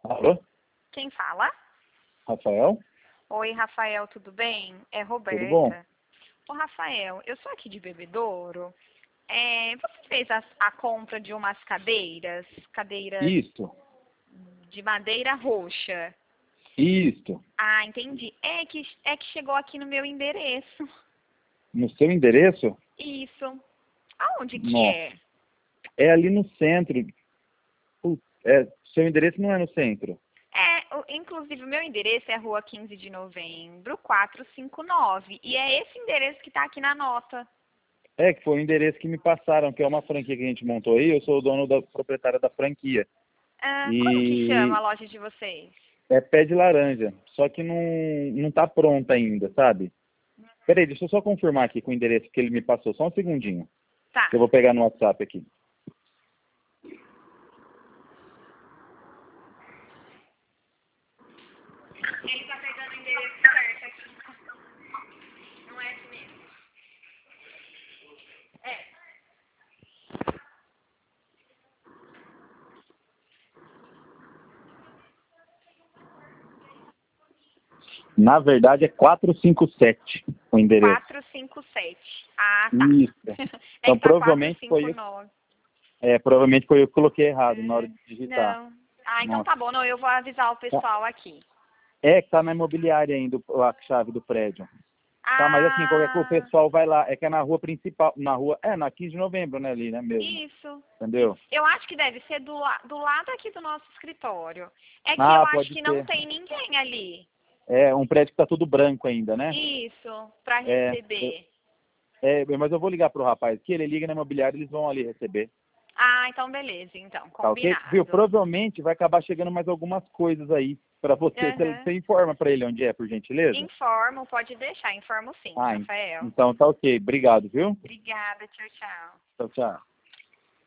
Alô? Quem fala? Rafael? Oi, Rafael, tudo bem? É Tudo bom? Roberta. Ô, Rafael, eu sou aqui de Bebedouro. Você fez a compra de umas cadeiras Isto, de madeira roxa. isto. Ah, entendi. É que chegou aqui no meu endereço. No seu endereço? Isso. Aonde que Nossa. é? É ali no centro. Seu endereço não é no centro. Inclusive, o meu endereço é Rua 15 de Novembro, 459. E é esse endereço que está aqui na nota. É que foi o endereço que me passaram, que é uma franquia que a gente montou aí. Eu sou o dono da proprietária da franquia. Como que chama E a loja de vocês? é pé de laranja. Só que não tá pronta ainda, sabe? Peraí, deixa eu só confirmar aqui com o endereço que ele me passou. Só um segundinho. Tá. Que eu vou pegar no WhatsApp aqui. Ele tá pegando o endereço certo aqui. Não é esse mesmo? É. Na verdade é 457 o endereço. 457. Ah, tá. Isso. É Então que tá provavelmente foi eu. 459. Provavelmente foi eu que coloquei errado na hora de digitar. Não. Ah, então Nossa. tá bom. Não, eu vou avisar o pessoal aqui. É que tá na imobiliária ainda a chave do prédio. Tá, mas assim, qualquer coisa o Ah, pessoal vai lá. É que é na rua principal, na 15 de novembro, né, ali, né, mesmo. isso. Entendeu? Eu acho que deve ser do lado aqui do nosso escritório. É que eu Ah, acho pode que não ser. tem ninguém ali. É um prédio que tá tudo branco ainda, né? Isso, para É, receber. mas eu vou ligar pro rapaz que ele liga na imobiliária e eles vão ali receber. Ah, então beleza, então, Tá ok? Viu? combinado. Provavelmente vai acabar chegando mais algumas coisas aí pra você. Aham. Você informa pra ele onde é, por gentileza? Informo, pode deixar, informo sim, Ah, Rafael. então tá ok. Obrigado, viu? Obrigada, tchau, tchau. Tchau, tchau.